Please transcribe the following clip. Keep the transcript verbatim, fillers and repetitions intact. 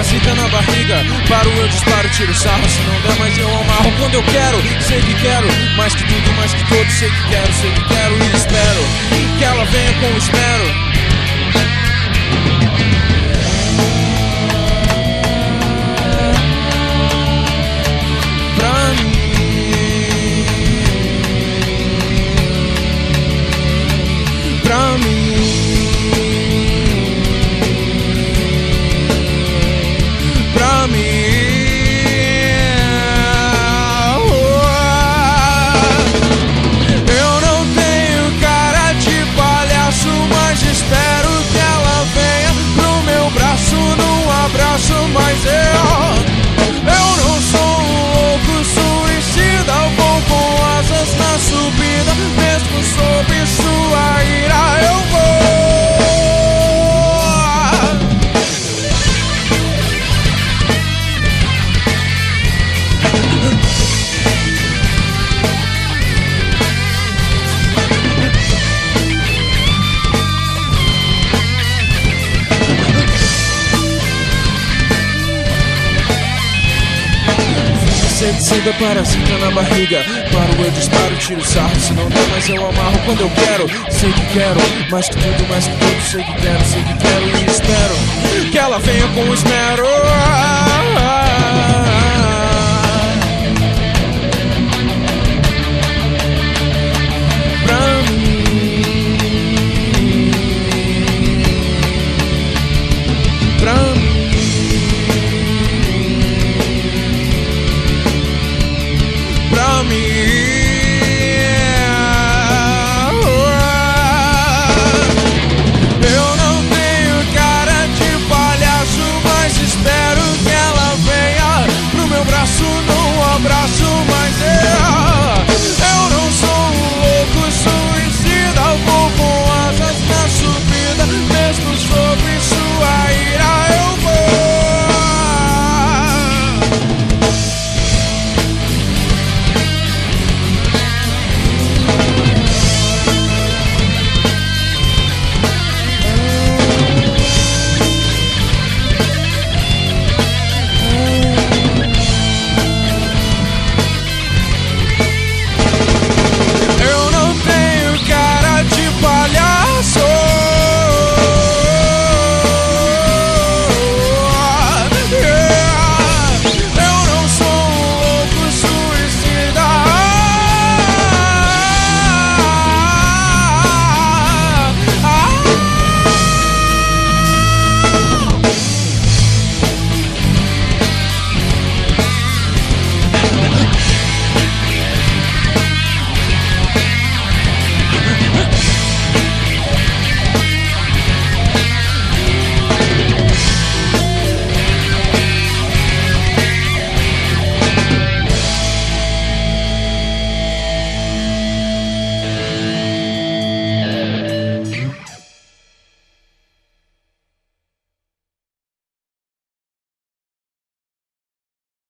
parasita na barriga. Paro, eu disparo, tiro sarro. Se não der, mas eu amarro quando eu quero. Sei que quero, mais que tudo, mais que todos. Sei que quero, sei que quero e espero que ela venha com o espero. Pra mim, pra mim, pra mim. Eu não tenho cara de palhaço, mas espero que ela venha pro meu braço num abraço. Mas eu, eu não sou um louco suicida, vou com asas na subida, mesmo sob sua ira eu vou. Inseticida, parasita na barriga. Paro, eu disparo, tiro sarro. Se não der, mas eu amarro quando eu quero. Sei que quero, mais que tudo, mais que tudo. Sei que quero, sei que quero e espero que ela venha com espero.